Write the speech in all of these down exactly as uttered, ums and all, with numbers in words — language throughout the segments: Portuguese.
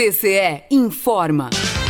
T C E informa.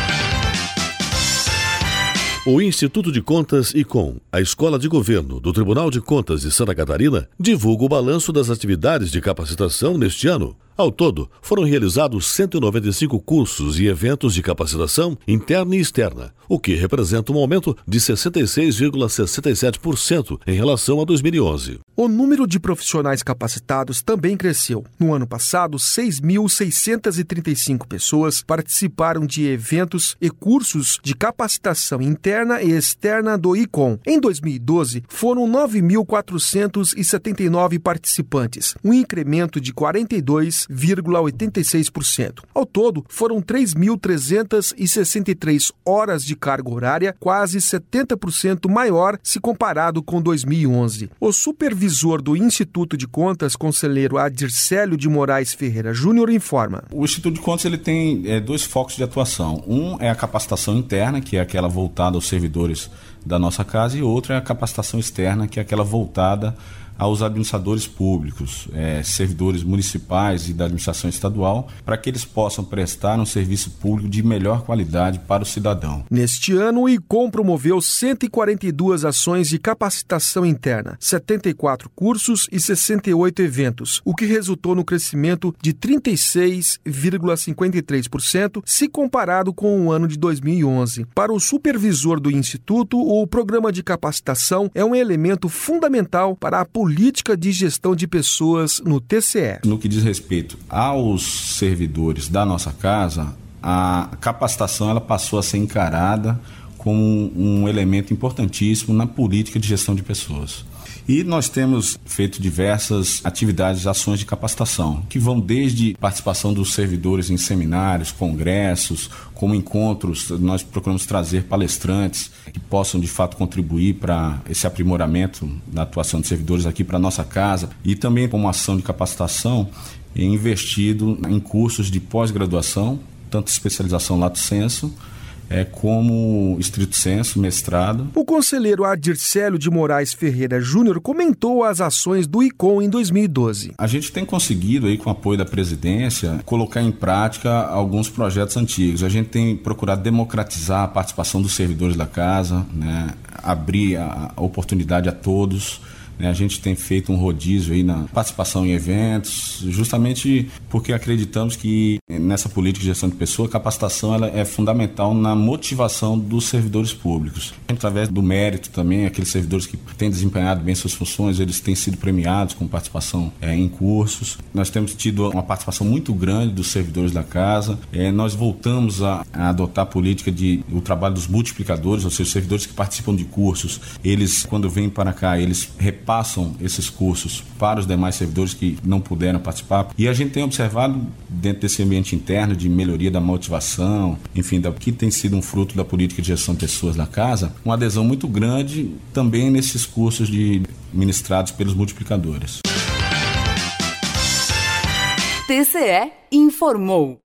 O Instituto de Contas ICOM, a Escola de Governo do Tribunal de Contas de Santa Catarina, divulga o balanço das atividades de capacitação neste ano. Ao todo, foram realizados cento e noventa e cinco cursos e eventos de capacitação interna e externa, o que representa um aumento de sessenta e seis vírgula sessenta e sete por cento em relação a dois mil e onze. O número de profissionais capacitados também cresceu. No ano passado, seis mil seiscentas e trinta e cinco pessoas participaram de eventos e cursos de capacitação interna e externa do ICOM. Em dois mil e doze, foram nove mil quatrocentos e setenta e nove participantes, um incremento de quarenta e dois vírgula oitenta e seis por cento. Ao todo, foram três mil trezentas e sessenta e três horas de carga horária, quase setenta por cento maior se comparado com dois mil e onze. O supervisor do Instituto de Contas, conselheiro Adircélio de Moraes Ferreira Júnior, informa. O Instituto de Contas ele tem é, dois focos de atuação. Um é a capacitação interna, que é aquela voltada aos servidores da nossa casa, e outro é a capacitação externa, que é aquela voltada aos administradores públicos, é, servidores municipais e da administração estadual, para que eles possam prestar um serviço público de melhor qualidade para o cidadão. Neste ano, o ICOM promoveu cento e quarenta e duas ações de capacitação interna, setenta e quatro cursos e sessenta e oito eventos, o que resultou no crescimento de trinta e seis vírgula cinquenta e três por cento se comparado com o ano de dois mil e onze. Para o supervisor do Instituto, o programa de capacitação é um elemento fundamental para a política política de gestão de pessoas no T C E. No que diz respeito aos servidores da nossa casa, a capacitação ela passou a ser encarada como um elemento importantíssimo na política de gestão de pessoas. E nós temos feito diversas atividades, ações de capacitação, que vão desde participação dos servidores em seminários, congressos, como encontros. Nós procuramos trazer palestrantes que possam, de fato, contribuir para esse aprimoramento da atuação dos servidores aqui para a nossa casa. E também, como ação de capacitação, investido em cursos de pós-graduação, tanto especialização lato sensu, É como estrito sensu, mestrado. O conselheiro Adircélio de Moraes Ferreira Júnior comentou as ações do ICOM em dois mil e doze. A gente tem conseguido, aí, com o apoio da presidência, colocar em prática alguns projetos antigos. A gente tem procurado democratizar a participação dos servidores da casa, né, abrir a oportunidade a todos. A gente tem feito um rodízio aí na participação em eventos, justamente porque acreditamos que nessa política de gestão de pessoa, a capacitação ela é fundamental na motivação dos servidores públicos. Através do mérito também, aqueles servidores que têm desempenhado bem suas funções, eles têm sido premiados com participação é, em cursos. Nós temos tido uma participação muito grande dos servidores da casa. É, nós voltamos a, a adotar a política de o trabalho dos multiplicadores, ou seja, os servidores que participam de cursos, eles, quando vêm para cá, eles repassam passam esses cursos para os demais servidores que não puderam participar. E a gente tem observado, dentro desse ambiente interno de melhoria da motivação, enfim, da, que tem sido um fruto da política de gestão de pessoas da casa, uma adesão muito grande também nesses cursos de, ministrados pelos multiplicadores. T C E informou.